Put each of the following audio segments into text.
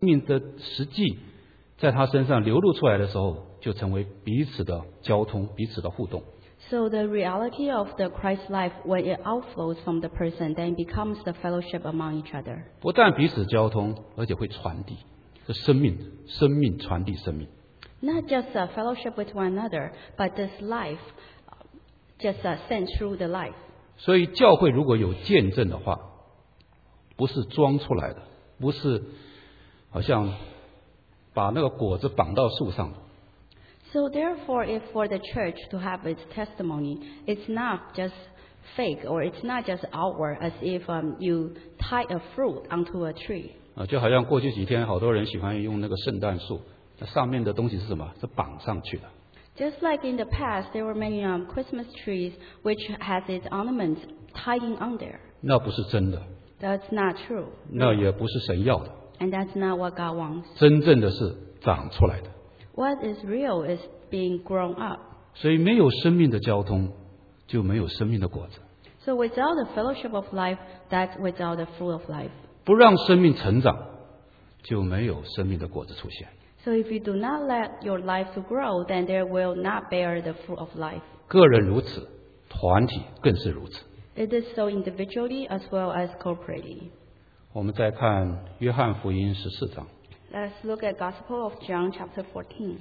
命的实际在他身上流露出来的时候，就成为彼此的交通，彼此的互动。 So the reality of the Christ life, when it outflows from the person, then becomes the fellowship among each other. 不但彼此交通，而且会传递，这生命传递生命。 Not just a fellowship with one another, but this life just sent through the life. 所以教会如果有见证的话，不是装出来的，不是好像把那个果子绑到树上的。 So therefore, if for the church to have its testimony, it's not just fake, or it's not just outward, as if you tie a fruit onto a tree. 就好像过去几天好多人喜欢用那个圣诞树，那上面的东西是什么？是绑上去的。 Just like in the past, there were many Christmas trees which has its ornaments tying on there. 那不是真的， That's not true. 那也不是神要的。 And that's not what God wants. 真正的是长出来的。 What is real is being grown up. 所以没有生命的交通，就没有生命的果子。 So without the fellowship of life, that's without the fruit of life. 不让生命成长，就没有生命的果子出现。 So if you do not let your life to grow, then there will not bear the fruit of life. 个人如此，团体更是如此。 It is so individually as well as corporately. 我们再看约翰福音14章。 Let's look at Gospel of John chapter 14.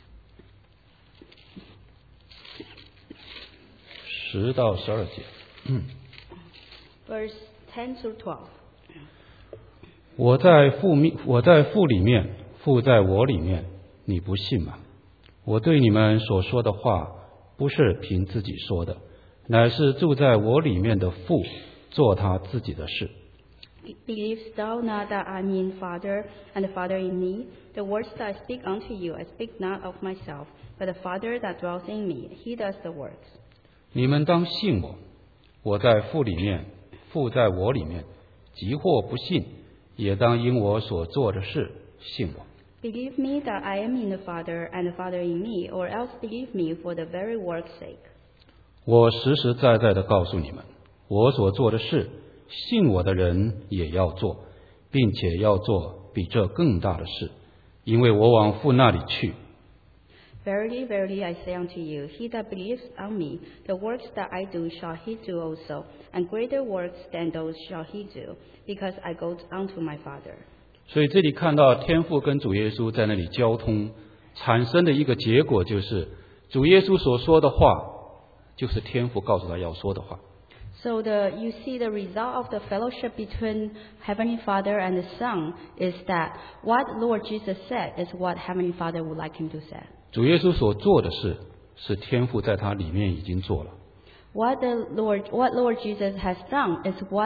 10到12节。 Verse 10 through 12. 我在父里面，父在我里面，你不信吗？我对你们所说的话，不是凭自己说的，乃是住在我里面的父做他自己的事。 Believest thou not that I am in Father, and the Father in me? The words that I speak unto you, I speak not of myself, but the Father that dwells in me, he does the works. 你们当信我，我在父里面，父在我里面。即或不信，也当因我所做的事信我。 Believe me that I am in the Father, and the Father in me, or else believe me for the very work's sake. 我实实在在的告诉你们，我所做的事，信我的人也要做，并且要做比这更大的事，因为我往父那里去。 Verily, verily, I say unto you, he that believes on me, the works that I do shall he do also, and greater works than those shall he do, because I go unto my Father. 所以这里看到天父跟主耶稣在那里交通，产生的一个结果就是，主耶稣所说的话，就是天父告诉他要说的话。 So you see the result of the fellowship between Heavenly Father and the Son is that what Lord Jesus said is what Heavenly Father would like him to say. 主耶稣所做的事，是天父在他里面已经做了。 What Lord Jesus has done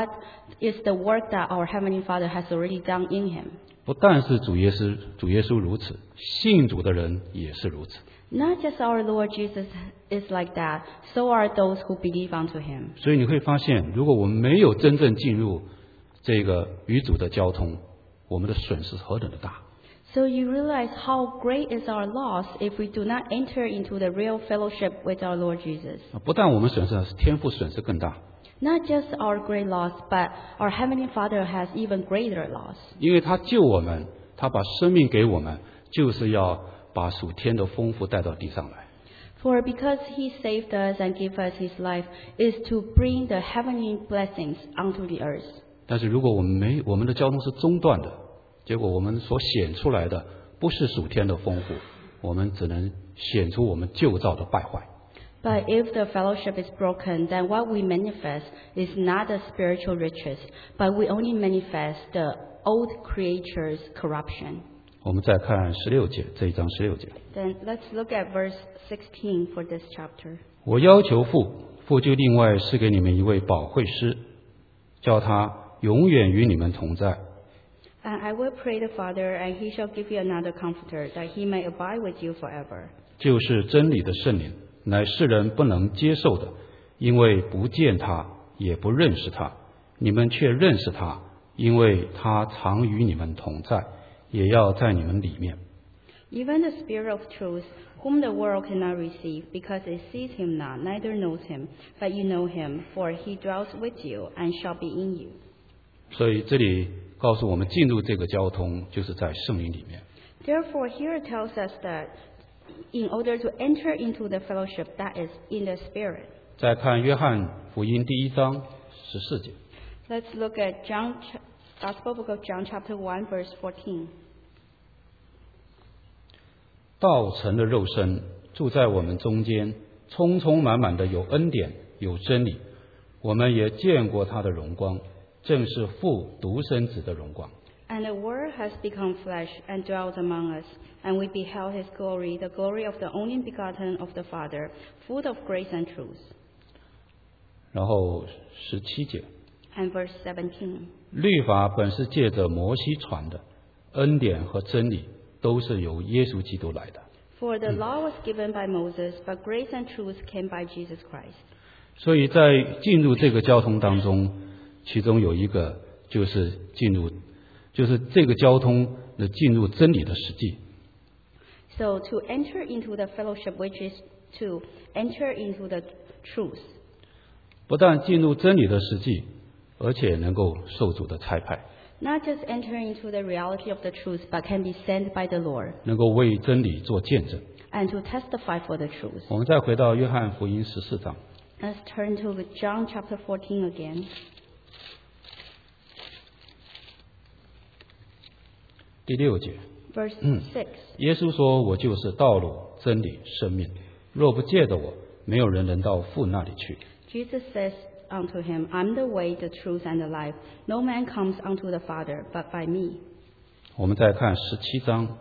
is the work that our Heavenly Father has already done in him. 不但是主耶稣如此，信主的人也是如此。 Not just our Lord Jesus is like that, so are those who believe unto him. 所以你会发现，如果我们没有真正进入这个与主的交通，我们的损失何等的大。 So you realize how great is our loss if we do not enter into the real fellowship with our Lord Jesus. 不但我们损失，天父损失更大。 Not just our great loss, but our Heavenly Father has even greater loss. 因为他救我们，他把生命给我们，就是要把属天的丰富带到地上来。 For because he saved us and gave us his life is to bring the heavenly blessings onto the earth. 但是如果我们的交通是中断的，结果我们所显出来的不是属天的丰富，我们只能显出我们旧造的败坏。 But if the fellowship is broken, then what we manifest is not the spiritual riches, but we only manifest the old creature's corruption. 我们再看16节，这一章16节。 Then let's look at verse 16 for this chapter. 我要求父，父就另外赐给你们一位保惠师，叫他永远与你们同在。 And I will pray the Father, and he shall give you another comforter, that he may abide with you forever. 就是真理的圣灵，乃世人不能接受的，因为不见他，也不认识他。你们却认识他，因为他常与你们同在，也要在你们里面。 Even the Spirit of truth, whom the world cannot receive, because it sees him not, neither knows him, but you know him, for he dwells with you and shall be in you. 所以这里告诉我们进入这个交通就是在圣灵里面。 Therefore, here it tells us that in order to enter into the fellowship, that is in the Spirit. 再看约翰福音第1章14节， Let's look at Gospel book of John, chapter 1, verse 14. 道成了肉身，住在我们中间，充充满满的有恩典，有真理。我们也见过他的荣光，正是父独生子的荣光。 And the Word has become flesh and dwelt among us, and we beheld his glory, the glory of the only begotten of the Father, full of grace and truth. 然后17节， And verse 17. 律法本是借着摩西传的，恩典和真理都是由耶稣基督来的。 For the law was given by Moses, but grace and truth came by Jesus Christ. 所以在进入这个交通当中，其中有一个就是这个交通的进入真理的实际。 So to enter into the fellowship, which is to enter into the truth. 不但进入真理的实际，而且能够受主的差派， Not just enter into the reality of the truth, but can be sent by the Lord 能够为真理做见证。 and to testify for the truth. 我们再回到约翰福音14章 Let's turn to John chapter 14 again. 第6节， Verse 6. 耶稣说：“我就是道路、真理、生命，若不借着我，没有人能到父那里去。” Jesus says unto him, I'm the way, the truth, and the life. No man comes unto the Father but by me. 我们再看17章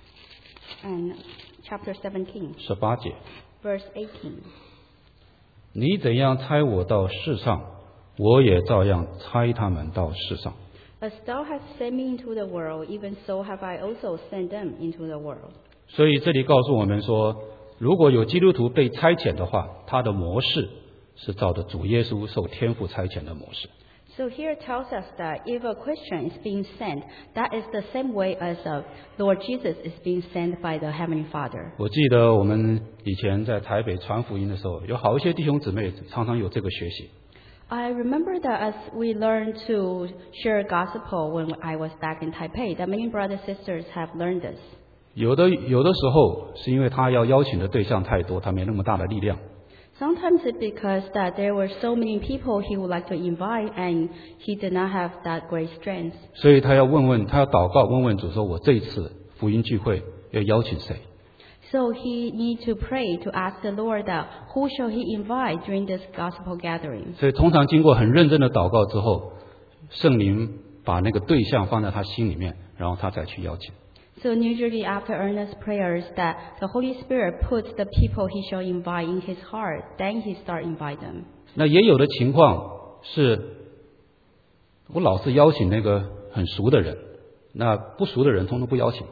And chapter 17, 18节， verse 18. 你怎样差我到世上，我也照样差他们到世上。 As thou hast sent me into the world, even so have I also sent them into the world. 所以这里告诉我们说，如果有基督徒被差遣的话，他的模式是照着主耶稣受天父差遣的模式。 So here it tells us that if a Christian is being sent, that is the same way as Lord Jesus is being sent by the Heavenly Father. 我记得我们以前在台北传福音的时候，有好一些弟兄姊妹常常有这个学习。 I remember that as we learned to share gospel when I was back in Taipei, that many brothers and sisters have learned this. 有的时候是因为他要邀请的对象太多，他没那么大的力量。 Sometimes it's because that there were so many people he would like to invite and he did not have that great strength. 所以他要祷告，问主说：“我这一次福音聚会要邀请谁？” So he needs to pray to ask the Lord that who shall he invite during this gospel gathering. 所以通常经过很认真的祷告之后，圣灵把那个对象放在他心里面，然后他再去邀请。 So usually after earnest prayers that the Holy Spirit puts the people he shall invite in his heart, then he start invite them. 那也有的情况是，我老是邀请那个很熟的人，那不熟的人通通不邀请。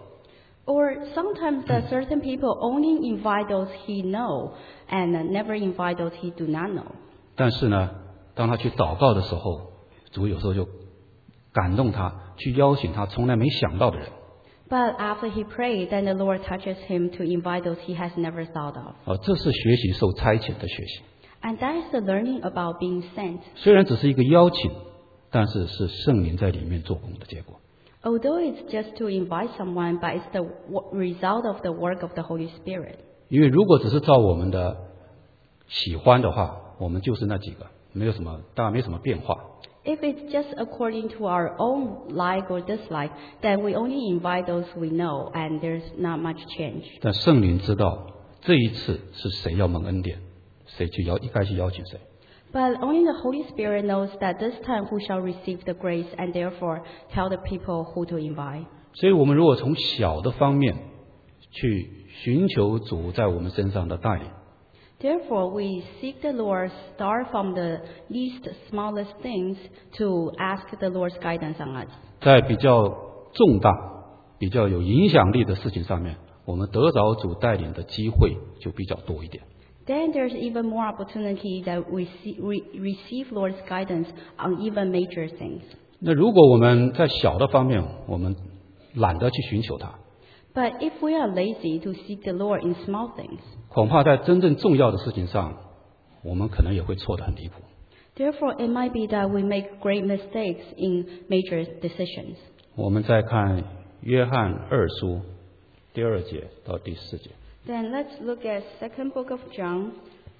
Or sometimes that certain people only invite those he know and never invite those he do not know. 但是呢，当他去祷告的时候，主有时候就感动他，去邀请他从来没想到的人。 But after he prayed, then the Lord touches him to invite those he has never thought of. 这是学习受差遣的学习。 And that is the learning about being sent. 虽然只是一个邀请，但是是圣灵在里面做工的结果。 Although it's just to invite someone, but it's the result of the work of the Holy Spirit. 因为如果只是照我们的喜欢的话，我们就是那几个，大概没什么变化。 If it's just according to our own like or dislike, then we only invite those we know, and there's not much change. 但圣灵知道这一次是谁要蒙恩典，谁该去邀请谁。 But only the Holy Spirit knows that this time who shall receive the grace, and therefore tell the people who to invite. 所以我们如果从小的方面去寻求主在我们身上的带领， Therefore, we seek the Lord, start from the least, smallest things to ask the Lord's guidance on us. 在比较重大、比较有影响力的事情上面，我们得着主带领的机会就比较多一点。 Then there's even more opportunity that we receive Lord's guidance on even major things. 那如果我们在小的方面，我们懒得去寻求他， But if we are lazy to seek the Lord in small things, 恐怕在真正重要的事情上，我们可能也会错得很离谱。 Therefore, it might be that we make great mistakes in major decisions. 我们再看约翰二书第2节到第4节。 Then let's look at second book of John,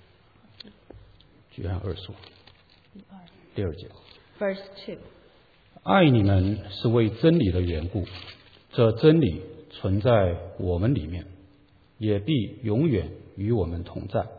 约翰二书第2节。 verse 2. 爱你们是为真理的缘故，这真理存在我们里面，也必永远与我们同在。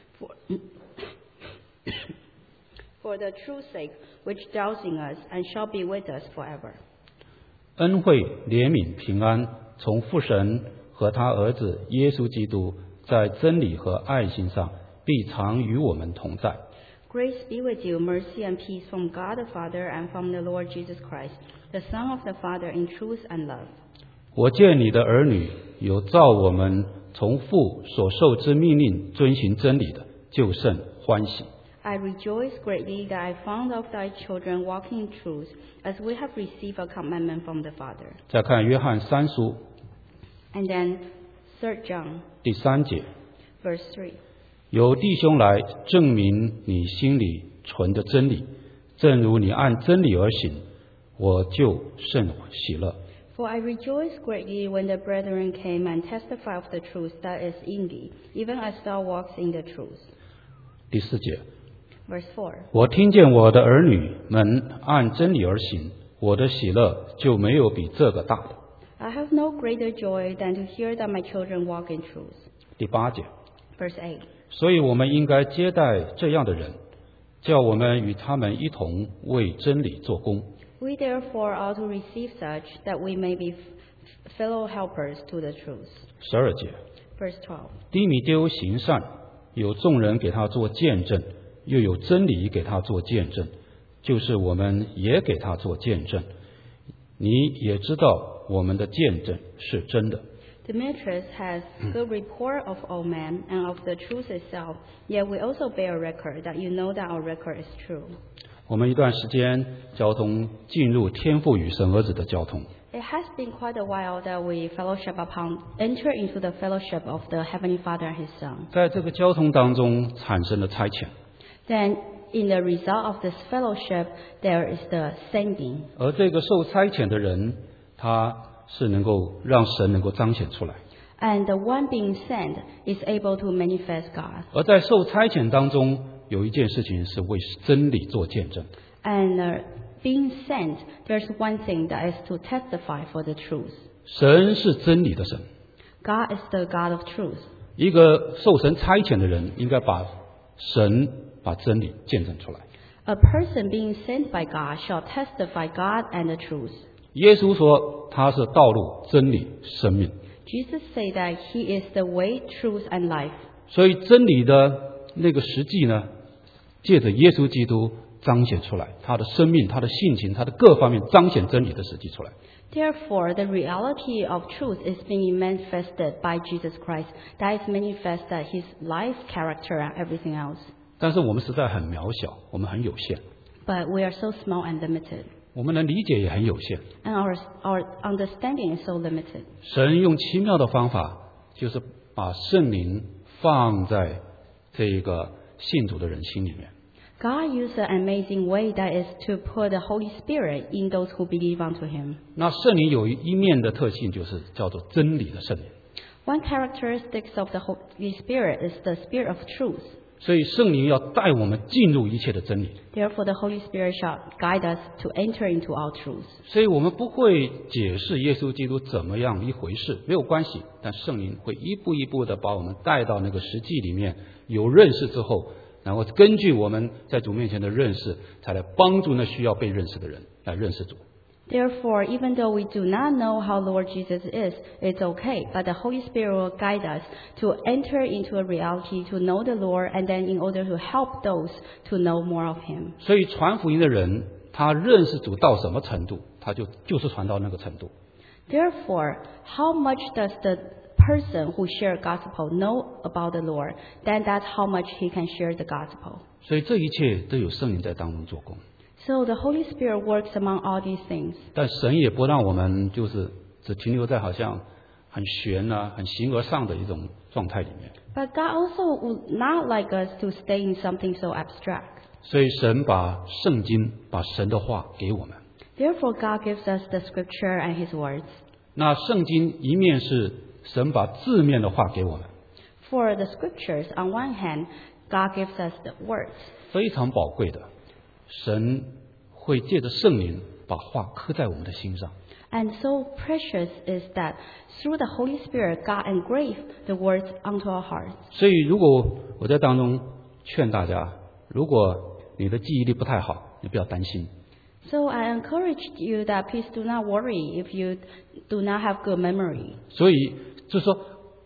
For the truth's sake, which dwells in us and shall be with us forever. 恩惠、怜悯、平安，从父神和他儿子耶稣基督在真理和爱心上，必常与我们同在。 Grace be with you, mercy and peace from God the Father and from the Lord Jesus Christ, the Son of the Father in truth and love. 我见你的儿女有照我们从父所受之命令遵行真理的，就甚欢喜。 I rejoice greatly that I found of thy children walking in truth, as we have received a commandment from the Father. 再看约翰3书 And then 3 John, 第3节， verse 3. 有弟兄来证明你心里存的真理，正如你按真理而行，我就甚喜乐。 For I rejoice greatly when the brethren came and testified of the truth that is in thee, even as thou walkest in the truth. 第4节， Verse 4. 我听见我的儿女们按真理而行，我的喜乐就没有比这个大的。 I have no greater joy than to hear that my children walk in truth. 第8节， Verse 8. 所以我们应该接待这样的人，叫我们与他们一同为真理做工。 We therefore ought to receive such, that we may be fellow helpers to the truth. 12节， Verse 12. 低米丢行善，有众人给他做见证，又有真理给他做见证，就是我们也给他做见证。你也知道我们的见证是真的。 Demetrius has good report of all men and of the truth itself, yet we also bear record that you know that our record is true. 我们一段时间交通进入天父与神儿子的交通， It has been quite a while that we enter into the fellowship of the Heavenly Father and His Son. 在这个交通当中产生了差遣， Then, in the result of this fellowship, there is the sending. 而这个受差遣的人，他是能够让神能够彰显出来。 And the one being sent is able to manifest God. 而在受差遣当中，有一件事情是为真理做见证。 And being sent, there's one thing that is to testify for the truth. 神是真理的神， God is the God of truth. 一个受神差遣的人，应该把真理见证出来。 A person being sent by God shall testify God and the truth. 耶稣说他是道路、真理、生命， Jesus said that He is the way, truth, and life. 所以真理的那个实际呢，借着耶稣基督彰显出来，他的生命、他的性情、他的各方面彰显真理的实际出来。 Therefore, the reality of truth is being manifested by Jesus Christ. That is manifested His life, character, and everything else. 但是我们实在很渺小，我们很有限， But we are so small and limited. 我们的理解也很有限。 And our understanding is so limited. 神用奇妙的方法，就是把圣灵放在这个信主的人心里面。 God used an amazing way, that is to put the Holy Spirit in those who believe unto Him. 那圣灵有一面的特性，就是叫做真理的圣灵。 One characteristic of the Holy Spirit is the Spirit of truth. 所以圣灵要带我们进入一切的真理。 Therefore, the Holy Spirit shall guide us to enter into all truth. 所以我们不会解释耶稣基督怎么样一回事，没有关系。但圣灵会一步一步的把我们带到那个实际里面，有认识之后，然后根据我们在主面前的认识，才来帮助那需要被认识的人来认识主。 Therefore, even though we do not know how Lord Jesus is, it's okay. But the Holy Spirit will guide us to enter into a reality, to know the Lord, and then in order to help those to know more of Him. 所以传福音的人，他认识主到什么程度，他就是传到那个程度。 Therefore, how much does the person who shares gospel know about the Lord? Then that's how much he can share the gospel. 所以这一切都有圣灵在当中做工。 So the Holy Spirit works among all these things. 但神也不让我们就是只停留在好像很玄啊、很形而上的一种状态里面。 But God also would not like us to stay in something so abstract. 所以神把圣经、把神的话给我们。 Therefore, God gives us the scripture and His words. 那圣经一面是神把字面的话给我们， For the scriptures, on one hand, God gives us the words. 非常宝贵的，神会借着圣灵把话刻在我们的心上。 And so precious is that through the Holy Spirit, God engraved the words onto our hearts. 所以如果我在当中劝大家，如果你的记忆力不太好，你不要担心。 So I encourage you that please do not worry if you do not have good memory. 所以就是说，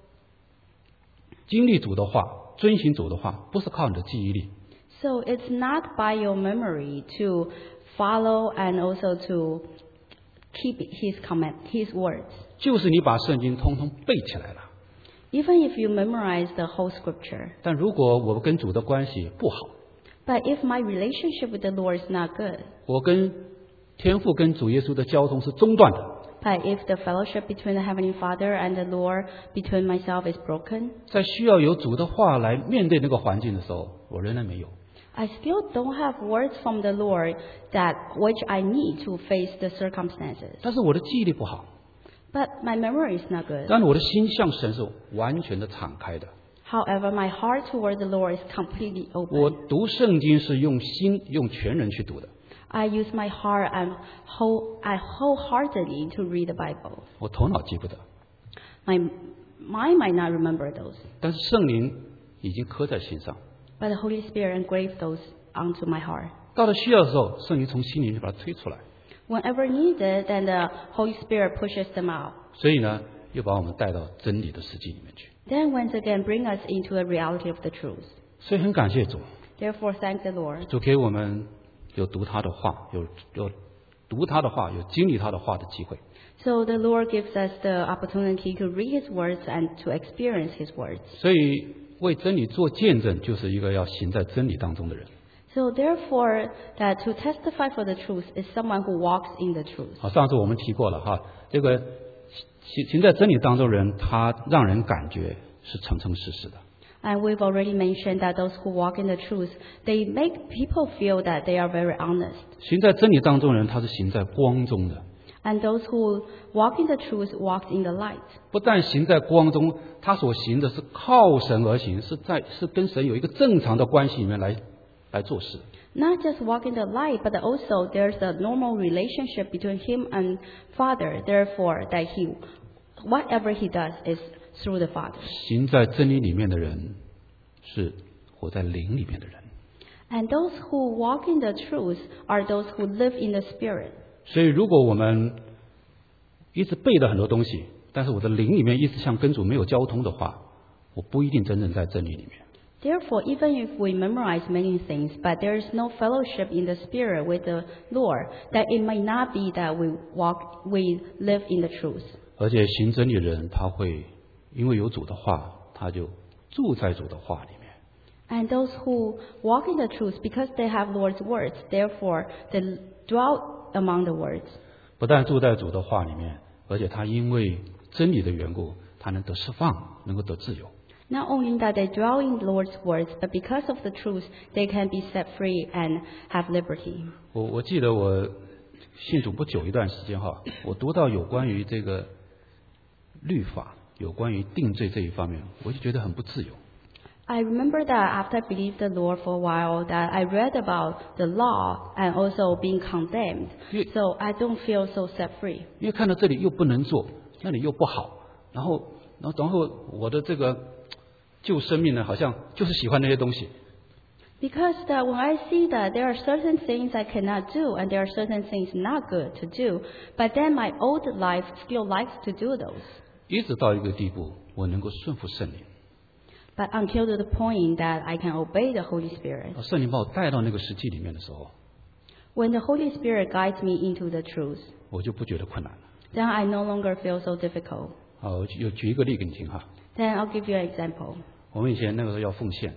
经历主的话，遵行主的话，不是靠你的记忆力， So it's not by your memory to follow and also to keep His command, His words. 就是你把圣经通通背起来了。 Even if you memorize the whole scripture. 但如果我跟主的关系不好， But if my relationship with the Lord is not good, 我跟天父跟主耶稣的交通是中断的， but if the fellowship between the Heavenly Father and the Lord between myself is broken, 在需要有主的话来面对那个环境的时候，我仍然没有。 I still don't have words from the Lord that which I need to face the circumstances. 但是我的记忆力不好， But my memory is not good. 但是我的心向神是完全的敞开的。 However, my heart toward the Lord is completely 我 open. 读圣经是用心、用全人去读的。 I use my heart and I wholeheartedly to read the Bible. 我头脑记不得， My mind might not remember those, 但是圣灵已经刻在心上。 but the Holy Spirit engraved those onto my heart. 到了需要的时候，圣灵从心里面把它推出来。 Whenever needed, then the Holy Spirit pushes them out. 所以呢，又把我们带到真理的实际里面去。 Then once again bring us into the reality of the truth. 所以很感谢主， Therefore, thank the Lord. 主给我们有读他的话，有读他的话，有经历他的话的机会。 So the Lord gives us the opportunity to read His words and to experience His words. 所以为真理做见证，就是一个要行在真理当中的人。 So therefore, that to testify for the truth is someone who walks in the truth. 好，上次我们提过了哈，这个行在真理当中的人，他让人感觉是诚诚实实的。 And we've already mentioned that those who walk in the truth, they make people feel that they are very honest. 行在真理当中的人，他是行在光中的。 And those who walk in the truth walk in the light. 不但行在光中，他所行的是靠神而行，是跟神有一个正常的关系里面来做事。 Not just walk in the light, but also there's a normal relationship between him and Father. Therefore, that whatever he does is through the Father. 行在真理里面的人，是活在灵里面的人。 And those who walk in the truth are those who live in the Spirit. 所以，如果我们一直背的很多东西，但是我的灵里面一直像跟主没有交通的话，我不一定真正在真理里面。 Therefore, even if we memorize many things, but there is no fellowship in the Spirit with the Lord, that it might not be that we live in the truth. 而且行真理的人，他会因为有主的话，他就住在主的话里面。 And those who walk in the truth, because they have Lord's words, therefore they dwell among the words. 不但住在主的话里面，而且他因为真理的缘故，他能得释放，能够得自由。 Not only that they dwell in the Lord's words, but because of the truth, they can be set free and have liberty. 我记得我信主不久一段时间哈，我读到有关于这个律法，有关于定罪这一方面，我就觉得很不自由。 I remember that after I believed the Lord for a while, that I read about the law and also being condemned. So I don't feel so set free. 因为看到这里又不能做，那里又不好，然后我的这个旧生命呢，好像就是喜欢那些东西。 Because that when I see that there are certain things I cannot do and there are certain things not good to do, but then my old life still likes to do those. 一直到一个地步，我能够顺服圣灵， But until to the point that I can obey the Holy Spirit. 圣灵把我带到那个实际里面的时候， When the Holy Spirit guides me into the truth, 我就不觉得困难了。 then I no longer feel so difficult. 好，我举一个例给你听哈。 Then I'll give you an example. 我们以前那个时候要奉献，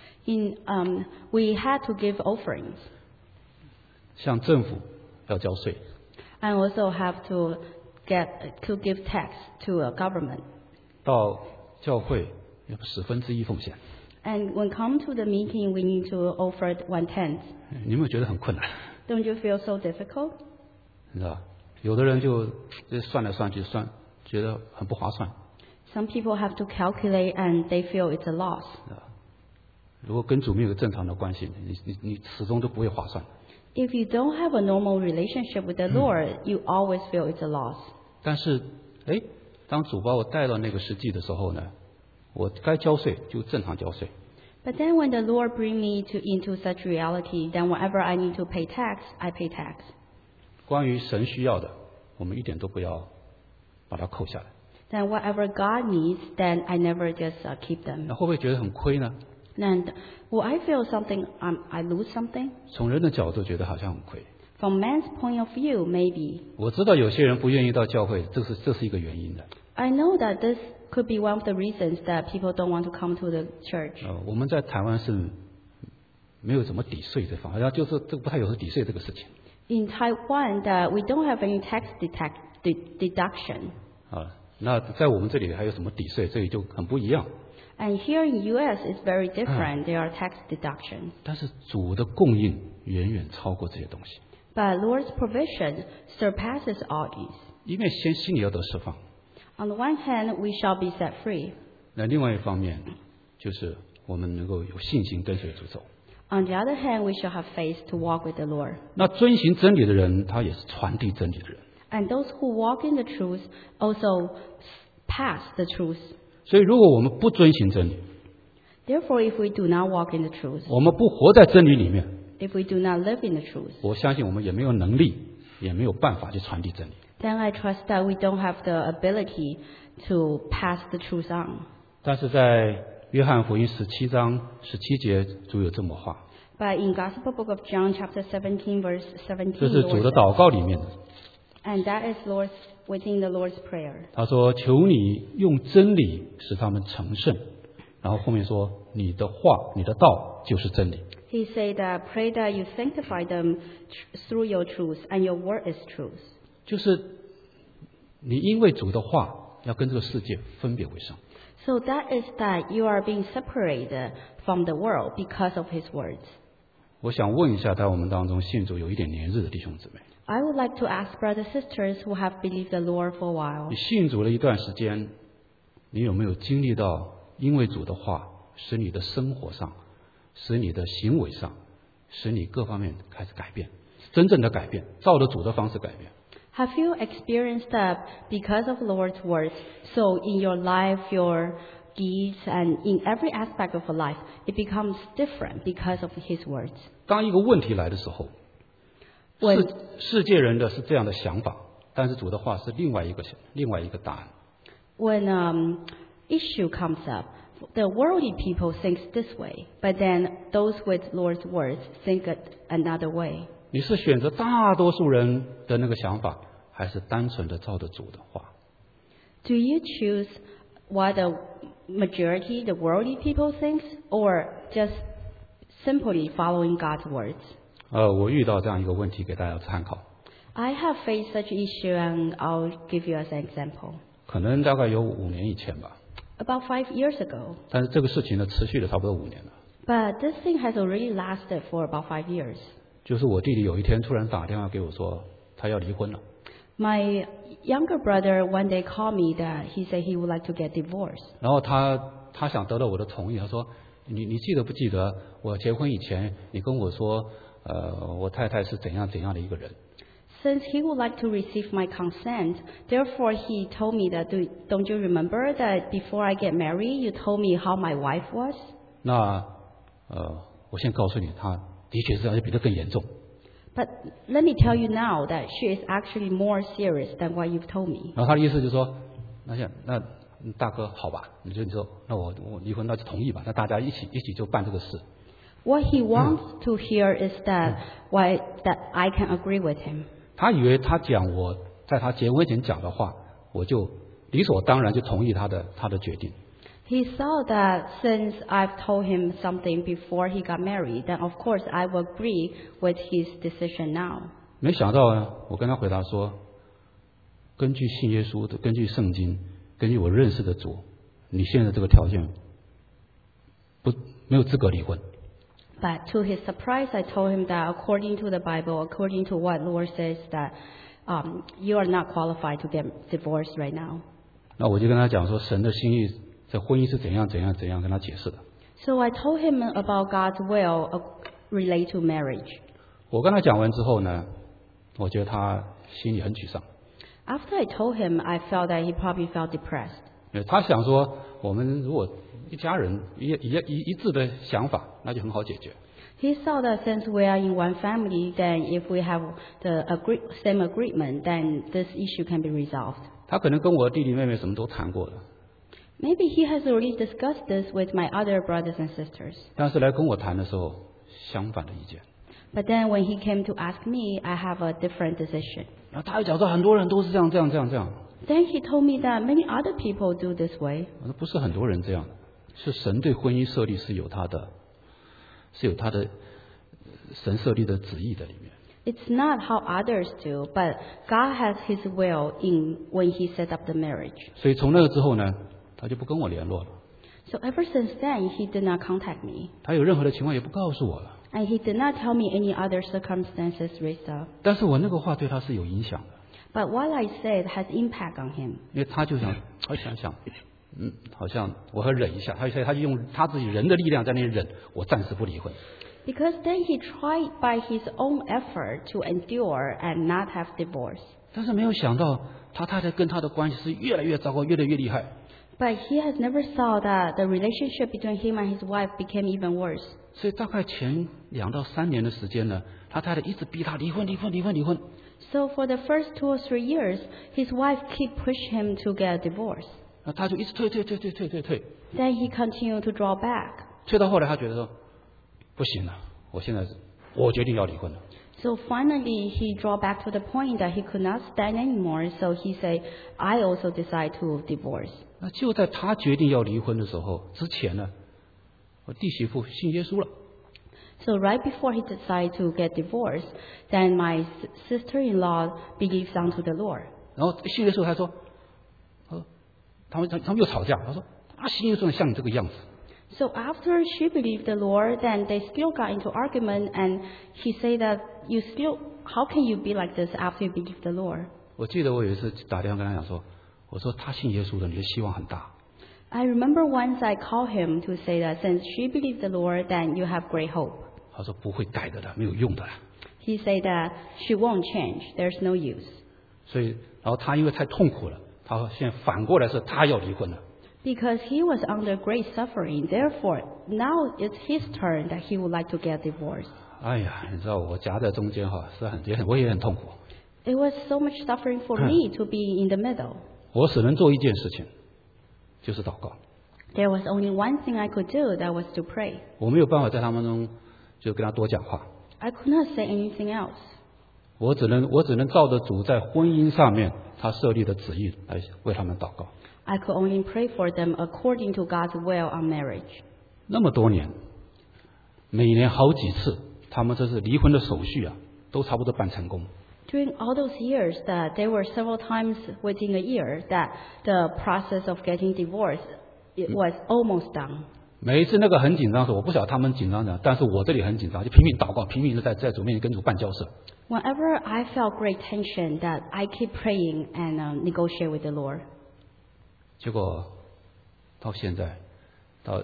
We had to give offerings 向政府要交税， and also have to give tax to a government. 到教会要1/10奉献， And when come to the meeting, we need to offer 1/10. 你有没有觉得很困难？ Don't you feel so difficult? 你知道，有的人就算来算去觉得很不划算。 Some people have to calculate and they feel it's a loss. 如果跟主没有正常的关系，你始终都不会划算。 If you don't have a normal relationship with the Lord, you always feel it's a loss. 但是，当主把我带到那个实际的时候呢，我该交税就正常交税。 But then when the Lord bring me into such reality, then whenever I need to pay tax, I pay tax. 关于神需要的，我们一点都不要把它扣下来。 Then whatever God needs, then I never just keep them. 那会不会觉得很亏呢？ And will I feel something, I lose something? 从人的角度觉得好像很亏。 From man's point of view, maybe. 我知道有些人不愿意到教会，这是一个原因的。 I know that this could be one of the reasons that people don't want to come to the church. 我们在台湾是没有怎么抵税这方面，好像就是这个不太有抵税这个事情。 In Taiwan, that we don't have any tax deduction. 那在我们这里还有什么抵税，这里就很不一样。 And here in U.S., it's very different. There are tax deductions. 但是主的供应远远超过这些东西。 But Lord's provision surpasses all these. 一面先心里要得释放， On the one hand, we shall be set free. 那另外一方面就是我们能够有信心跟随主走。 On the other hand, we shall have faith to walk with the Lord. 那遵行真理的人，他也是传递真理的人。 And those who walk in the truth also pass the truth. 所以，如果我们不遵行真理， Therefore, if we do not walk in the truth, 我们不活在真理里面， if we do not live in the truth, 我相信我们也没有能力，也没有办法去传递真理。 then I trust that we don't have the ability to pass the truth on. 但是在约翰福音17章17节，主有这么话， But in Gospel Book of John, chapter 17, verse 17, 这是主 Lord 的 says, 祷告里面的。 and that is within the Lord's prayer. 他说：“求你用真理使他们成圣。”然后后面说：“你的话，你的道就是真理。” He said that pray that you sanctify them through your truth, and your word is truth. 就是你因为主的话要跟这个世界分别为圣。 So that is that you are being separated from the world because of His words. 我想问一下，在我们当中信主有一点年日的弟兄姊妹， I would like to ask brothers and sisters who have believed the Lord for a while, 你信主了一段时间，你有没有经历到因为主的话，使你的生活上，使你的行为上，使你各方面开始改变，真正的改变，照着主的方式改变？ have you experienced that because of Lord's words? So in your life, your deeds, and in every aspect of your life, it becomes different because of His words. 当一个问题来的时候， When 世界人的是这样的想法，但是主的话是另外一个答案。 when issue comes up, the worldly people think this way, but then those with Lord's words think it another way. 你是选择大多数人的那个想法，还是单纯的照着主的话？ Do you choose what the majority, the worldly people thinks, or just simply following God's words? 我遇到这样一个问题，给大家参考。 I have faced such issue, and I'll give you as an example. 可能大概有5年以前吧， About 5 years ago, 但是这个事情呢，持续了差不多5年了。 but this thing has already lasted for about 5 years. 就是我弟弟有一天突然打电话给我说，他要离婚了。 My younger brother one day called me that he said he would like to get divorced. 然后他想得到我的同意，他说你记得不记得我结婚以前你跟我说，我太太是怎样怎样的一个人？ Since he would like to receive my consent, therefore he told me that, don't you remember that before I get married, you told me how my wife was? 那我先告诉你，他的确是这样，就比这更严重。 But let me tell you now that she is actually more serious than what you've told me. 然后他的意思就是说，那大哥好吧，你说那我离婚，那就同意吧，那大家一起就办这个事。 What he wants to hear is that I can agree with him. 他以为他讲我在他结婚前讲的话，我就理所当然就同意他的决定。 He saw that since I've told him something before he got married, then of course I will agree with his decision now. 没想到呢，我跟他回答说，根据信耶稣的，根据圣经，根据我认识的主，你现在这个条件没有资格离婚。 But to his surprise, I told him that according to the Bible, according to what Lord says, that you are not qualified to get divorced right now. 那我就跟他讲说，神的心意在婚姻是怎样怎样怎样跟他解释的。 So I told him about God's will relate to marriage. 我跟他讲完之后呢，我觉得他心里很沮丧。 After I told him, I felt that he probably felt depressed. 他想说，我们如果一家人一致的想法，那就很好解决。 He saw that since we are in one family, then if we have the same agreement, then this issue can be resolved. 他可能跟我弟弟妹妹什么都谈过了， Maybe he has already discussed this with my other brothers and sisters. 但是来跟我谈的时候，相反的意见。 But then when he came to ask me, I have a different decision. 然后他又讲说，很多人都是这样。 Then he told me that many other people do this way. 我说不是很多人这样的，是神对婚姻设立是有他的神设立的旨意在里面。 It's not how others do, but God has His will in when He set up the marriage. 所以从那个之后呢，他就不跟我联络了。 So ever since then, he did not contact me. 他有任何的情况也不告诉我了。 And he did not tell me any other circumstances raised up. 但是我那个话对他是有影响的， But what I said has impact on him. 因为他想，好像我会忍一下，他就用他自己人的力量在那里忍，我暂时不离婚。 Because then he tried by his own effort to endure and not have divorce. 但是没有想到，他太太跟他的关系是越来越糟糕，越来越厉害。 But he has never saw that the relationship between him and his wife became even worse. 所以大概前2到3年的时间呢，他太太一直逼他离婚。 So for the first 2 or 3 years, his wife keep push him to get a divorce. 那他就一直退， Then he continued to draw back. 退到后来，他觉得说不行了，我决定要离婚了。 So finally, he draw back to the point that he could not stand anymore. So he said, I also decide to divorce. 那就在他决定要离婚的时候之前呢，我弟媳妇信耶稣了。 So right before he decided to get divorced, then my sister-in-law believes unto the Lord. 然后信耶稣还说，他们又吵架。他说他信耶稣像你这个样子。 So after she believed the Lord, then they still got into argument, and he said that how can you be like this after you believe the Lord? 我记得我有一次打电话跟他讲说，我说他信耶稣的，你的希望很大。 I remember once I called him to say that since she believed the Lord, then you have great hope. 他说不会改的，没有用的。 He said that she won't change. There's no use. 所以，然后他因为太痛苦了，他现在反过来是他要离婚了。 Because he was under great suffering, therefore now it's his turn that he would like to get divorced. 哎呀，你知道我夹在中间哈，我也很痛苦。 It was so much suffering for me to be in the middle. 我只能做一件事情，就是祷告。 There was only one thing I could do, that was to pray. 我没有办法在他们中就跟他多讲话， I could not say anything else. 我只能照着主在婚姻上面他设立的旨意来为他们祷告。 I could only pray for them according to God's will on marriage. 那么多年，每年好几次，他们这是离婚的手续啊，都差不多办成功。 During all those years, that there were several times within a year that the process of getting divorced it was almost done. 每一次那个很紧张的时候，我不晓得他们紧张的，但是我这里很紧张，就拼命祷告，拼命的在主面前跟主办交涉。 Whenever I felt great tension, that I keep praying and negotiate with the Lord. 结果到现在，到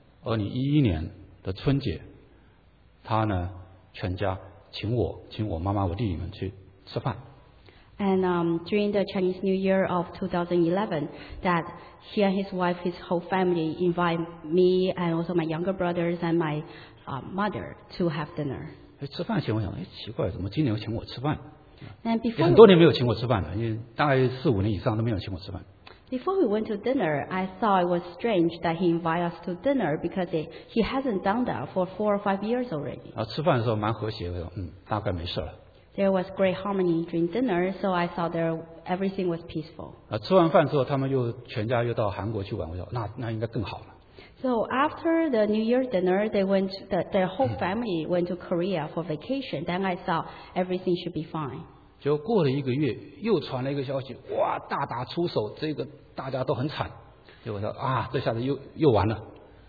2011年的春节，他呢全家请我妈妈、我弟弟们去吃饭。 And during the Chinese New Year of 2011, that he and his wife, his whole family, invite me and also my younger brothers and my mother to have dinner. 吃饭前我想，奇怪，怎么今年请我吃饭？ And 也很多年没有请我吃饭了，因为大概4、5年以上都没有请我吃饭。 before we went to dinner, I thought it was strange that he invited us to dinner because he hasn't done that for 4 or 5 years already. 啊，吃饭的时候蛮和谐的，大概没事了。 There was great harmony during dinner, so I thought everything was peaceful. 啊，吃完饭之后，他们全家又到韩国去玩，我说那应该更好了。 So after the New Year dinner, their whole family went to Korea for vacation. Then I thought everything should be fine. 结果过了1个月，又传了一个消息，哇，大打出手，这个大家都很惨。结果说啊，这下子又完了。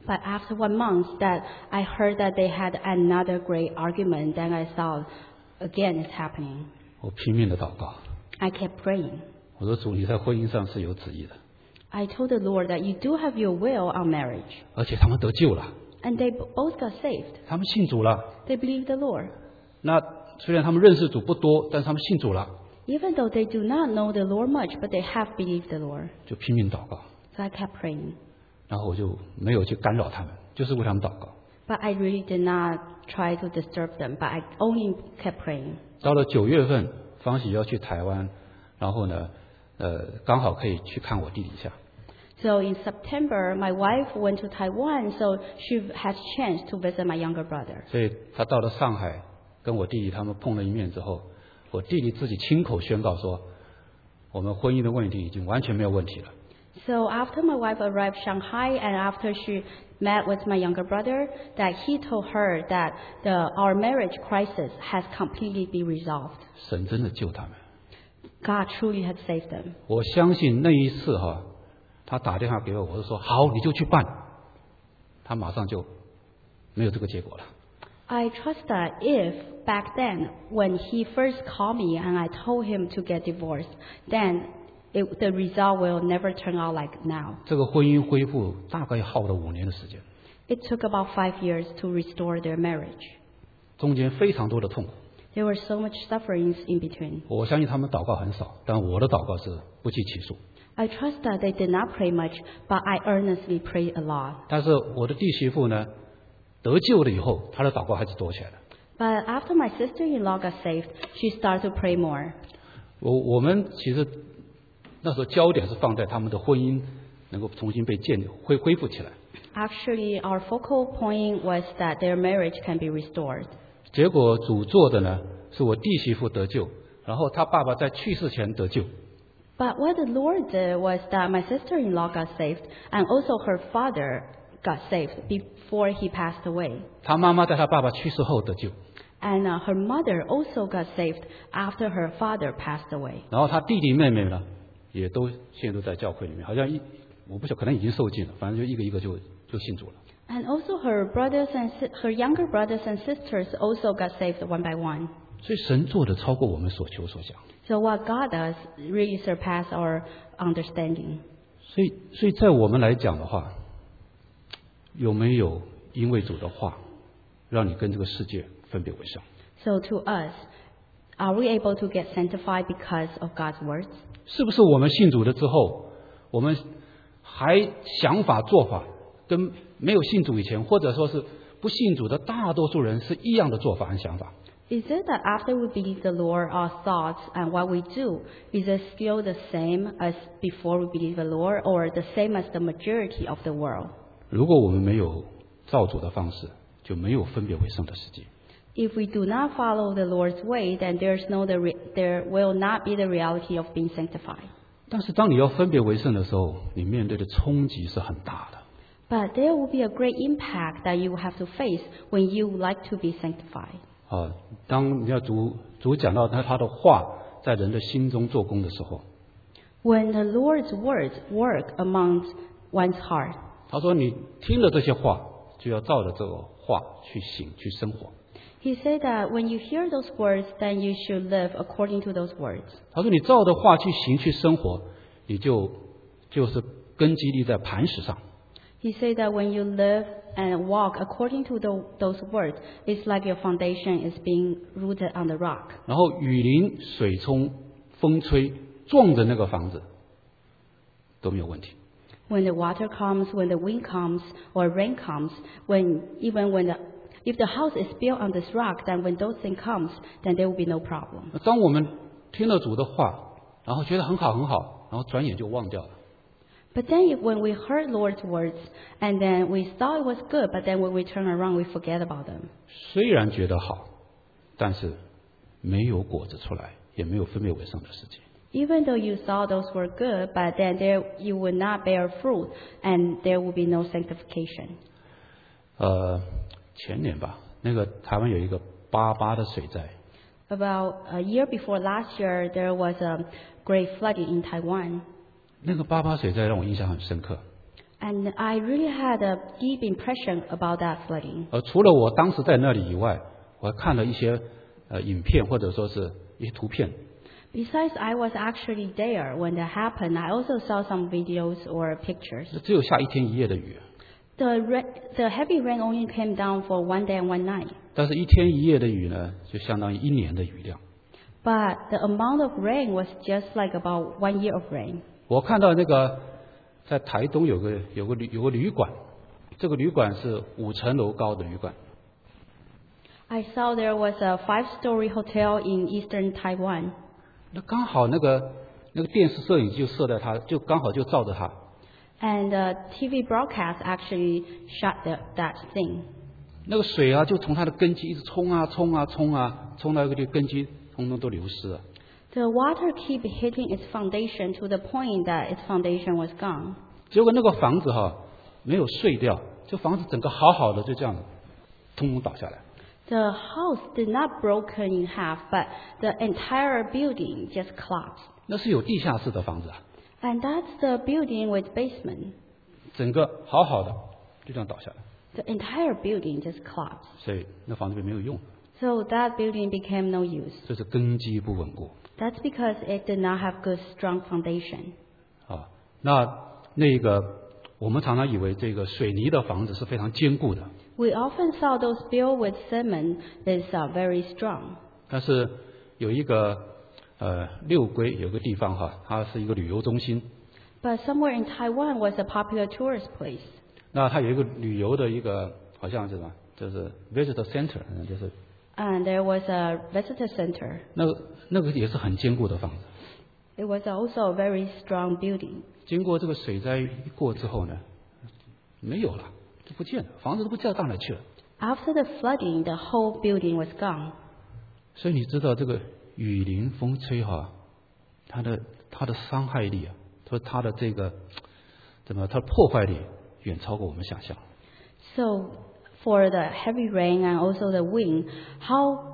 But after 1 month, that I heard that they had another great argument. Then I thought, again, it's happening. 我拼命的祷告， I kept praying. 我说主，你在婚姻上是有旨意的， I told the Lord that you do have your will on marriage. 而且他们得救了， And they both got saved. 他们信主了。 They believed the Lord. 那虽然他们认识主不多，但是他们信主了， Even though they do not know the Lord much, but they have believed the Lord. 就拼命祷告。 So I kept praying. 然后我就没有去干扰他们，就是为他们祷告。 But I really did not try to disturb them, but I only kept praying. 到了9月份，方喜要去台湾，然后呢，刚好可以去看我弟弟一下。 So in September, my wife went to Taiwan, so she had chance to visit my younger brother. 所以他到了上海，跟我弟弟他们碰了一面之后，我弟弟自己亲口宣告说，我们婚姻的问题已经完全没有问题了。 So after my wife arrived Shanghai and after she met with my younger brother, that he told her that our marriage crisis has completely been resolved. 神真的救他们。 God truly had saved them. 我相信那一次他打电话给我，我就说好，你就去办，他马上就没有这个结果了。 I trust that if back then, when he first called me and I told him to get divorced, then the result will never turn out like now. 这个婚姻恢复大概耗了5年的时间， It took about 5 years to restore their marriage. 中间非常多的痛苦。 There were so much sufferings in between. 我相信他们祷告很少，但我的祷告是不计其数。 I trust that they did not pray much, but I earnestly prayed a lot. 但是我的弟媳妇呢，得救了以后，她的祷告还是多起来了。 But after my sister-in-law got saved, she started to pray more. 我们其实那时候焦点是放在他们的婚姻能够重新被恢复起来。 Actually, our focal point was that their marriage can be restored. 结果主做的呢，是我弟媳妇得救，然后他爸爸在去世前得救。 But what the Lord did was that my sister-in-law got saved, and also her father got saved before he passed away. 他妈妈在他爸爸去世后得救， And her mother also got saved after her father passed away. 然后他弟弟妹妹呢，也都陷入在教会里面，好像我不晓得，可能已经受尽了，反正就一个一个就信主了。 And also her her younger brothers and sisters also got saved one by one. 所以神做的超过我们所求所想。 So what God does really surpass our understanding. 所以在我们来讲的话，有没有因为主的话，让你跟这个世界分别为圣？ So to us, are we able to get sanctified because of God's words? 是不是我们信主了之后，我们还想法做法跟没有信主以前，或者说是不信主的大多数人是一样的做法和想法？ Is it that after we believe the Lord, our thoughts and what we do, is it still the same as before we believe the Lord, or the same as the majority of the world? 如果我们没有照主的方式，就没有分别为圣的时机。 If we do not follow the Lord's way, then there will not be the reality of being sanctified. 但是当你要分别为圣的时候，你面对的冲击是很大的。 But there will be a great impact that you will have to face when you would like to be sanctified. 当你要主讲到他的话在人的心中做工的时候， When the Lord's words work among one's heart, 他说你听了这些话，就要照着这个话去行去生活。 He said that when you hear those words, then you should live according to those words. 他说你照着话去行去生活，你就是根基立在磐石上。 He said that when you live and walk according to those words, it's like your foundation is being rooted on the rock. 然后雨淋、水冲、风吹，撞着那个房子都没有问题。 When the water comes, when the wind comes, or rain comes, if the house is built on this rock, then when those things comes, then there will be no problem. 当我们听了主的话，然后觉得很好很好，然后转眼就忘掉了。 But then when we heard Lord's words, and then we thought it was good, but then when we turn around, we forget about them. 虽然觉得好，但是没有果子出来，也没有分别为圣的时机。 Even though you thought those were good, but then you would not bear fruit, and there will be no sanctification. 前年吧，那个台湾有一个88的水灾， About a year before last year, there was a great flooding in Taiwan. 那个88水灾让我印象很深刻。 And I really had a deep impression about that flooding. 除了我当时在那里以外，我还看了一些影片或者说是一些图片。 Besides, I was actually there when that happened. I also saw some videos or pictures. 只有下一天一夜的雨， The heavy rain only came down for 1 day and 1 night. 但是一天一夜的雨呢，就相当于1年的雨量。 But the amount of rain was just like about 1 year of rain. 我看到那个在台东有个旅馆，这个旅馆是5层楼高的旅馆。 I saw there was a 5-story hotel in eastern Taiwan. 那刚好那个电视摄影机就射在它，就刚好就照着它。 And the TV broadcast actually shot that thing. 那个水啊，就从它的根基一直冲啊冲啊冲啊，冲到一个根基通通都流失了。 The water keep hitting its foundation to the point that its foundation was gone. 结果那个房子没有碎掉，这房子整个好好的就这样通通倒下来。 The house did not broken in half, but the entire building just collapsed. 那是有地下室的房子啊， And that's the building with basement. 整个好好的就这样倒下来， The entire building just collapsed. 所以那房子就没有用， So that building became no use. 这是根基不稳固 That's because it did not have good, strong foundation. 啊。那个我们常常以为这个水泥的房子是非常坚固的， We often saw those built with cement is very strong. 但是有一个六龟有个地方它是一个旅游中心， But somewhere in Taiwan was a popular tourist place. 那它有一个旅游的一个好像是什么，就是 visitor center， 就是 And there was a visitor center. 那个也是很坚固的房子。 It was also a very strong building. 经过这个水灾一过之后呢，没有了，就不见了，房子都不知道到哪去了。 After the flooding, the whole building was gone. 所以你知道这个雨淋风吹它的伤害力啊，说它的这个它的破坏力远超过我们想象。 So for the heavy rain and also the wind, how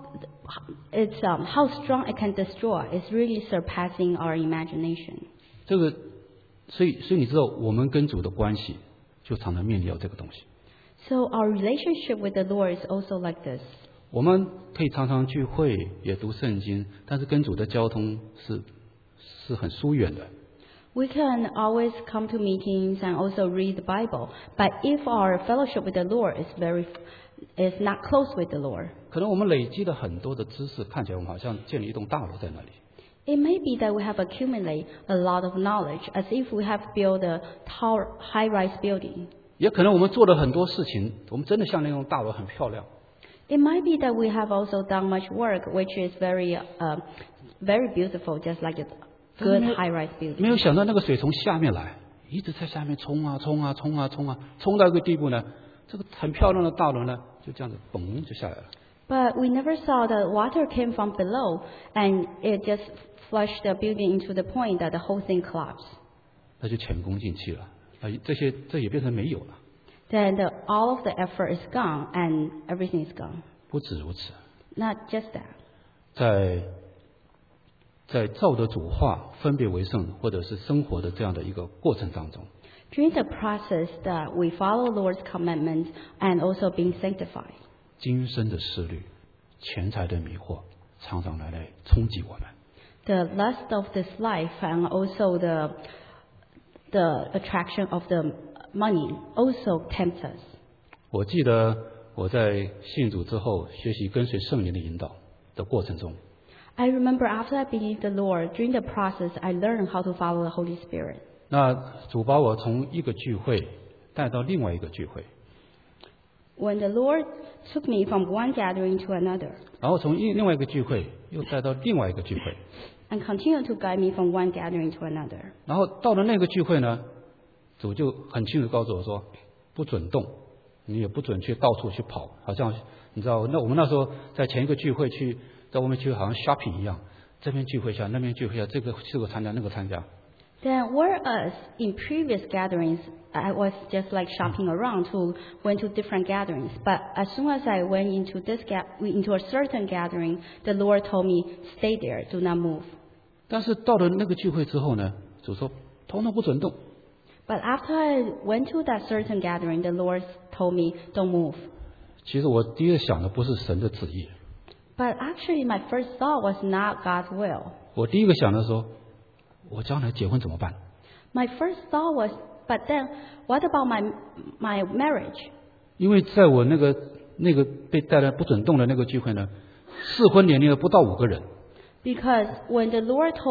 strong it can destroy is really surpassing our imagination. 这个，所以你知道我们跟主的关系就常常面临到这个东西。 So our relationship with the Lord is also like this. 我们可以常常聚会也读圣经，但是跟主的交通是很疏远的。 We can always come to meetings and also read the Bible, but if our fellowship with the Lord is not close with the Lord, 可能我们累积了很多的知识，看起来我们好像建了一栋大楼在那里。 it may be that we have accumulated a lot of knowledge, as if we have built a tall, high-rise building. 也可能我们做了很多事情，我们真的像那栋大楼很漂亮， It might be that we have also done much work, which is very beautiful, just like a good high-rise 没 building. 有想到那个水从下面来，一直在下面冲啊冲啊冲啊冲啊，冲到一个地步呢，这个很漂亮的大楼呢，就这样子嘣就下来了。 But we never saw that water came from below, and it just flushed the building into the point that the whole thing collapsed. 那就前功尽弃了，这也变成没有了。 Then all of the effort is gone, and everything is gone. 不止如此， Not just that. 在照着主话分别为圣或者是生活的这样的一个过程当中， During the process that we follow Lord's commandments and also being sanctified, 今生的思虑、钱财的迷惑，常常来冲击我们。 the lust of this life and also the attraction of the money also tempt us. 我记得我在信主之后学习跟随圣灵的引导的过程中， I remember after I believed the Lord, during the process, I learned how to follow the Holy Spirit. 那主把我从一个聚会带到另外一个聚会， When the Lord took me from one gathering to another 然后从另外一个聚会又带到另外一个聚会， and continued to guide me from one gathering to another. 然后到了那个聚会呢，主就很清楚告诉我说，不准动，你也不准去到处去跑，好像你知道，那我们那时候在前一个聚会去，在外面去好像 shopping 一样，这边聚会一下，那边聚会一下，这个参加那个参加。 Then whereas in previous gatherings, I was just like shopping around went to different gatherings. But as soon as I went into into a certain gathering, the Lord told me, stay there, do not move. 但是到了那个聚会之后呢，主说，统统不准动。 But after I went to that certain gathering, the Lord told me, don't move. 其实我第一个想的不是神的旨意， But actually, my first thought was not God's will. 我第一个想的说，我将来结婚怎么办？ My first thought was, but then what about my marriage? 因为在我那个被带来不准动的那个聚会呢，适婚年龄的不到5个人。 Because when the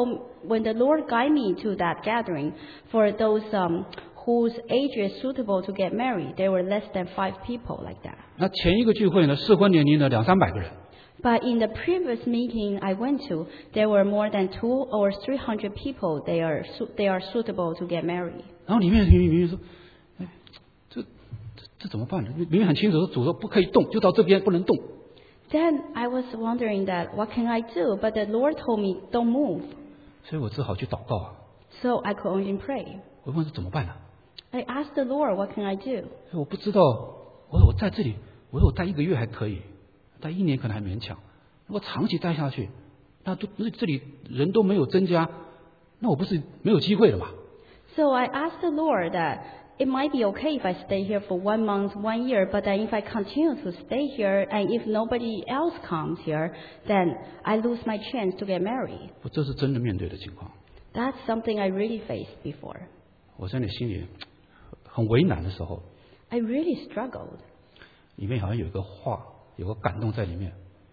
Lord guided me to that gathering, for those whose age is suitable to get married, there were less than 5 people like that. 那前一个聚会呢，适婚年龄的200-300个人。 But in the previous meeting I went to, there were more than 200 or 300 people. They are suitable to get married. 然后里面明明说，哎，这怎么办呢？明明很清楚说主说不可以动，就到这边不能动。 Then I was wondering that what can I do? But the Lord told me don't move. 所以我只好去祷告啊。 So I could only pray. 我问说怎么办呢？ I asked the Lord, what can I do? 我不知道，我在这里，我说我待1个月还可以，待1年可能还勉强。如果长期待下去，那这里人都没有增加，那我不是没有机会了吗？ So I asked the Lord that it might be okay if I stay here for 1 month, 1 year, but then if I continue to stay here and if nobody else comes here, then I lose my chance to get married. 我这是真的面对的情况。 That's something I really faced before. 我在你心里很为难的时候， I really struggled. 里面好像有一个话，有个感动在里面。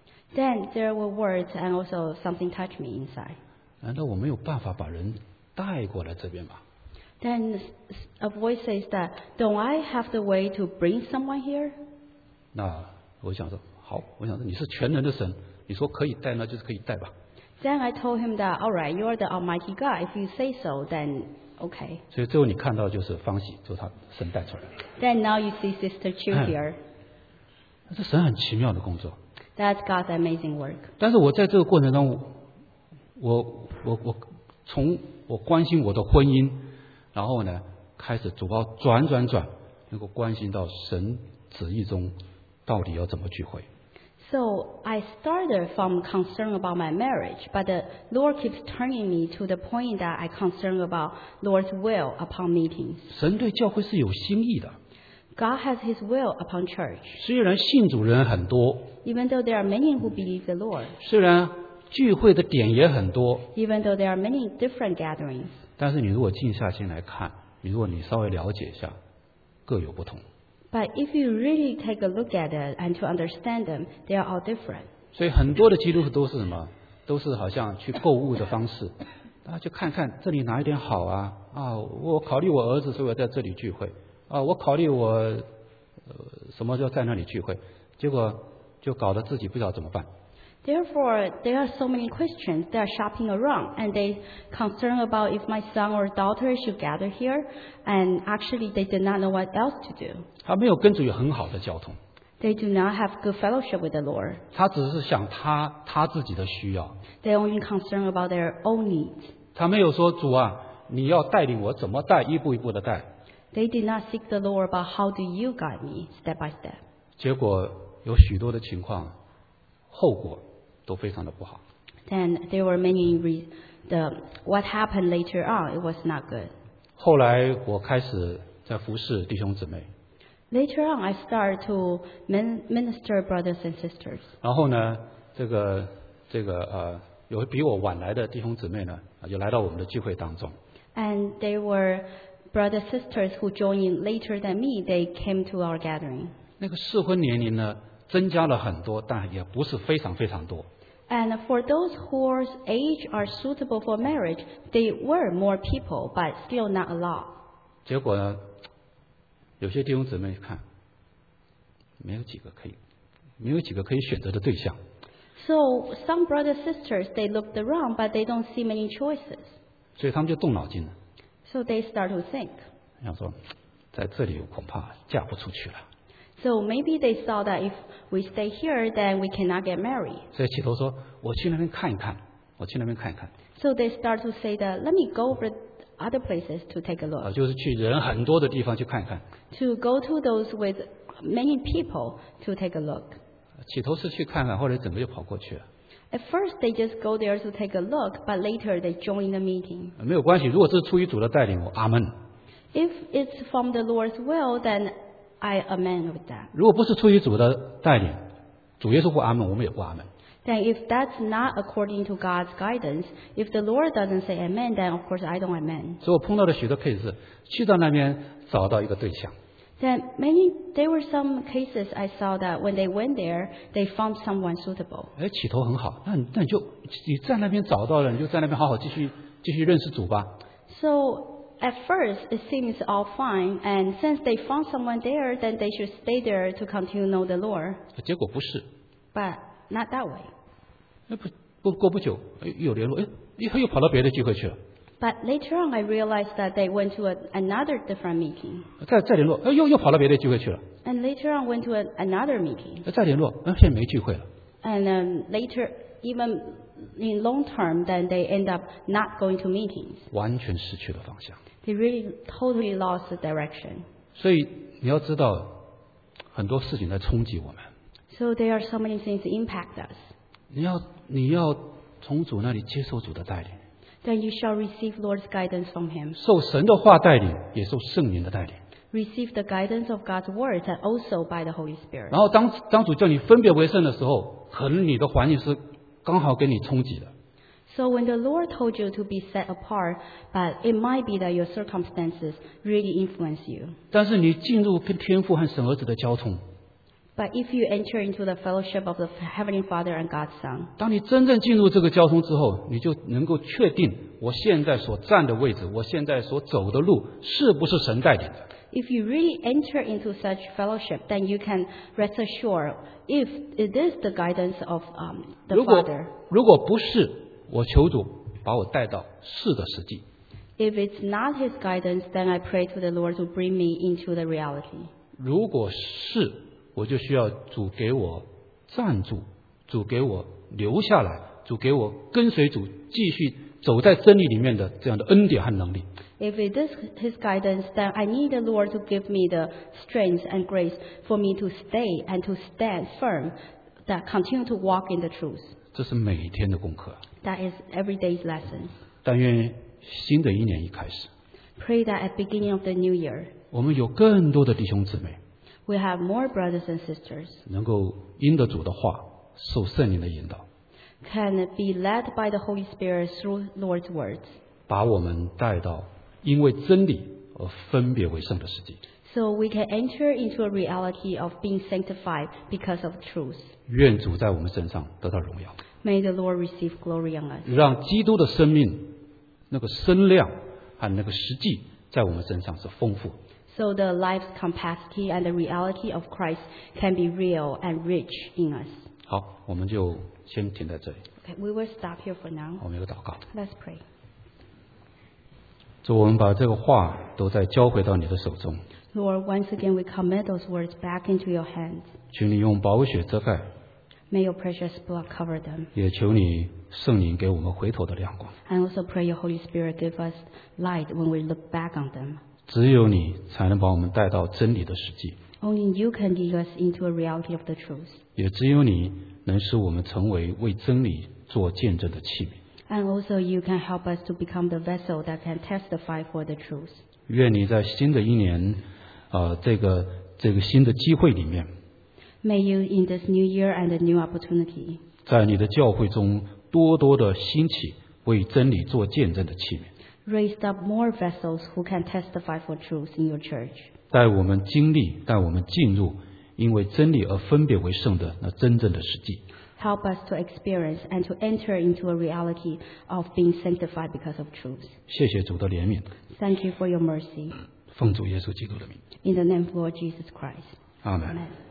Then there were words and also something touched me inside. 难道我没有办法把人带过来这边吗？ Then a voice says that, don't I have the way to bring someone here? 那我想说，好，我想说你是全能的神，你说可以带，那就是可以带吧。 Then I told him that, all right, you're the Almighty God. If you say so, then okay. 所以最后你看到就是方喜，就是他神带出来的。 Then now you see Sister Chu here. 这神很奇妙的工作。 That's God's amazing work. 但是我在这个过程中，我从我关心我的婚姻，然后呢，开始主要转，能够关心到神旨意中到底要怎么聚会。 So I started from concern about my marriage, but the Lord keeps turning me to the point that I concern about Lord's will upon meetings. 神对教会是有心意的， God has His will upon church. 虽然信主人很多， Even though there are many who believe the Lord, 虽然聚会的点也很多， even though there are many different gatherings, 但是你如果静下心来看，如果你稍微了解一下，各有不同。 but if you really take a look at it and to understand them, they are all different. 所以很多的基督徒都是什么？都是好像去购物的方式，大家去看看这里哪一点好啊？我考虑我儿子，所以我在这里聚会啊，我考虑我什么时候在那里聚会，结果就搞得自己不知道怎么办。 Therefore, there are so many Christians that are shopping around and they concern about if my son or daughter should gather here, and actually they did not know what else to do. 他没有跟主有很好的交通， They do not have good fellowship with the Lord. 他只是想他自己的需要， They only concern about their own needs. 他没有说主啊，你要带领我怎么带，一步一步的带。 They did not seek the Lord about how do you guide me step by step. 结果有许多的情况，后果都非常的不好。 Then there were many what happened later on, it was not good. 后来我开始在服侍弟兄姊妹， Later on, I started to minister brothers and sisters. 然后呢，有比我晚来的弟兄姊妹呢，就来到我们的聚会当中。 And there were brothers and sisters who joined in later than me. They came to our gathering. 那个适婚年龄呢，增加了很多，但也不是非常非常多。 And for those whose age are suitable for marriage, they were more people, but still not a lot. 结果呢，有些弟兄姊妹看，没有几个可以选择的对象。 So some brothers and sisters, they looked around, but they don't see many choices. 所以他们就动脑筋了， So they start to think. 想说，在这里恐怕嫁不出去了。 So maybe they saw that if we stay here, then we cannot get married. 所以起头说，我去那边看一看，我去那边看一看。 So they start to say that, let me go over other places to take a look. 就是去人很多的地方去看一看。 To go to those with many people to take a look. 起头是去看看，后来整个就跑过去了。 At first, they just go there to take a look, but later they join the meeting. 没有关系，如果这是出于主的带领，我阿门。 If it's from the Lord's will, then I amen with that. 如果不是出于主的带领，主耶稣不阿门，我们也不阿门。 Then if that's not according to God's guidance, if the Lord doesn't say amen, then of course I don't amen. 所以我碰到的许多 case， 去到那边找到一个对象， Then there were some cases I saw that when they went there, they found someone suitable. 起头很好，那你在那边找到了，你就在那边好好继续认识主吧。 So at first it seems all fine, and since they found someone there, then they should stay there to continue to know the Lord. 结果不是， But not that way. 过不久，又有联络，又跑到别的聚会去了。 But later on, I realized that they went to another different meeting. 再联络，又跑到别的聚会去了。 And later on, went to another meeting. 再联络，现在没聚会了。 And later, even in long term, then they end up not going to meetings. 完全失去了方向。 They really totally lost the direction. 所以你要知道，很多事情在冲击我们。 So there are so many things that impact us. 你要从主那里接受主的带领， Then you shall receive Lord's guidance from Him. 受神的话带领，也受圣灵的带领。 Receive the guidance of God's words and also by the Holy Spirit. 然后当主叫你分别为圣的时候，可能你的环境是刚好给你冲击的。 So when the Lord told you to be set apart, but it might be that your circumstances really influence you. 但是你进入跟天父和神儿子的交通， But if you enter into the fellowship of the Heavenly Father and God's Son, 当你真正进入这个交通之后，你就能够确定我现在所站的位置，我现在所走的路是不是神带领的。 if you really enter into such fellowship, then you can rest assured if it is the guidance of the 如果 Father. 如果不是，我求主把我带到是的实际。 If it's not His guidance, then I pray to the Lord to bring me into the reality. 如果是，我就需要主给我站住，主给我留下来，主给我跟随主继续走在真理里面的这样的恩典和能力。 If it is His guidance, then I need the Lord to give me the strength and grace for me to stay and to stand firm, that continue to walk in the truth. 这是每天的功课。 That is every day's lesson. 但愿新的一年一开始， Pray that at beginning of the new year, 我们有更多的弟兄姊妹 we have more brothers and sisters 能够因着主的话，受圣灵的引导， can be led by the Holy Spirit through Lord's words. 把我们带到因为真理而分别为圣的实际。 So we can enter into a reality of being sanctified because of truth. 愿主在我们身上得到荣耀， May the Lord receive glory on us. 让基督的生命那个声量和那个实际在我们身上是丰富。 So the life's capacity and the reality of Christ can be real and rich in us. 好，我们就先停在这里。 Okay, we will stop here for now. 我们有个祷告， Let's pray. 主，我们把这个话都再交回到你的手中， Lord, once again we commit those words back into your hands. 求你用宝血遮盖， May your precious blood cover them. 也求你圣灵给我们回头的亮光。 And also pray your Holy Spirit give us light when we look back on them. 只有你才能把我们带到真理的实际， Only you can lead us into a reality of the truth. 也只有你能使我们成为为真理做见证的器皿。 And also you can help us to become the vessel that can testify for the truth. 愿你在新的一年，这个新的机会里面， May you in this new year and the new opportunity, 在你的教会中多多的兴起为真理做见证的器皿， raise up more vessels who can testify for truth in your church. 带我们经历，带我们进入因为真理而分别为圣的那真正的实际。 Help us to experience and to enter into a reality of being sanctified because of truth. 谢谢主的怜悯， Thank you for your mercy. 奉主耶稣基督的名， In the name of Lord Jesus Christ. 阿门。 Amen.